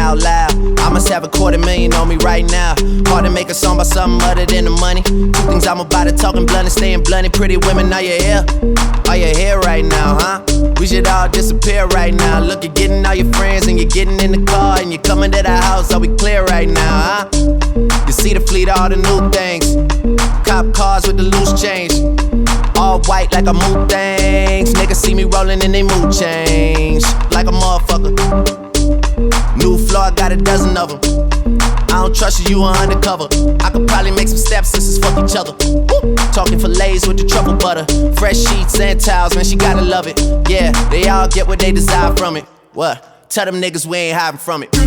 out loud. I must have $250,000 on me right now. Hard to make a song about something other than the money. Two things I'm about to talking blunt and staying blunt. Pretty women, are you here? Are you here right now, huh? We should all disappear right now. Look, you're getting all your friends and you're getting in the car and you're coming to the house. Are we clear right now, huh? You see the fleet, all the new things. Cop cars with the loose change. All white like a mood things. Niggas see me rolling and they mood change. Like a motherfucker. New floor, I got a dozen of them. I don't trust you, you are undercover. I could probably make some stepsisters fuck each other. Woo! Talking fillets with the truffle butter. Fresh sheets and towels, man, she gotta love it. Yeah, they all get what they desire from it. What? Tell them niggas we ain't hiding from it.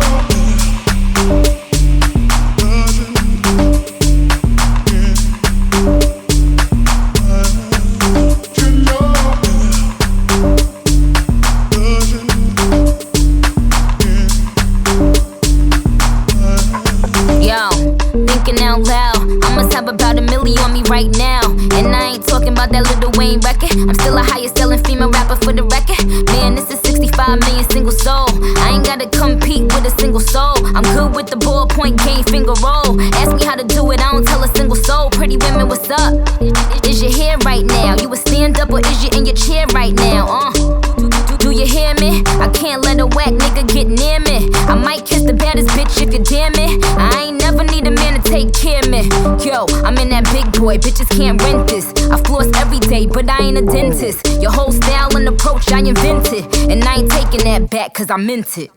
Out loud, I must have about $1 million on me right now. And I ain't talking about that Lil Wayne record. I'm still the highest selling female rapper for the record. Man, this is 65 million single soul. I ain't gotta compete with a single soul. I'm good with the ballpoint game, finger roll. Ask me how to do it, I don't tell a single soul. Pretty women, what's up? Is your hair right now? You a stand up or is you in your chair right now? Do you hear me? I can't let a whack nigga get near me. I might kiss the baddest bitch if you dare me. I ain't never need a man to take care of me. Yo, I'm in that big boy, bitches can't rent this. I floss every day, but I ain't a dentist. Your whole style and approach I invented. And I ain't taking that back cause I meant it.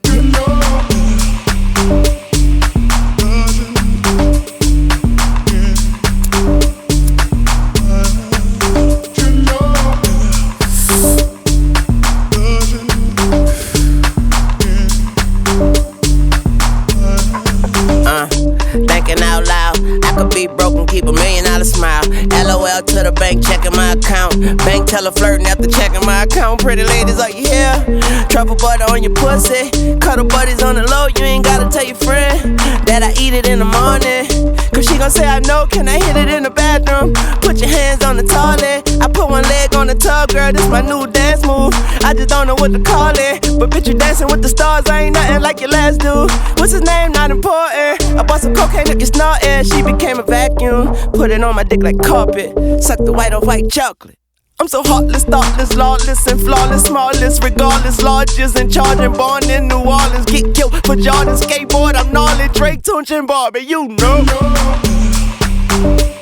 Thinking out loud, I could be broke and keep $1 million smile. LOL to the bank, checking my account. Bank teller flirting after checking my account. Pretty ladies, are you here? Truffle butter on your pussy. Cuddle buddies on the low, you ain't gotta tell your friend that I eat it in the morning. Cause she gon' say I know, can I hit it in the bathroom? Put your hands on the toilet. I put one leg on the tub, girl, this my new dance move. I just don't know what to call it. But bitch, you dancing with the stars, I ain't nothing like your last dude. What's his name? Not important. I bought some cocaine, took your snorting. She became a vacuum. Put it on my dick like carpet. Suck the white on white chocolate. I'm so heartless, thoughtless, lawless, and flawless, smallest, regardless, largest and charging, born in New Orleans, get killed for Jordan, skateboard, I'm gnarly, Drake, Tunch, and Barbie, you know.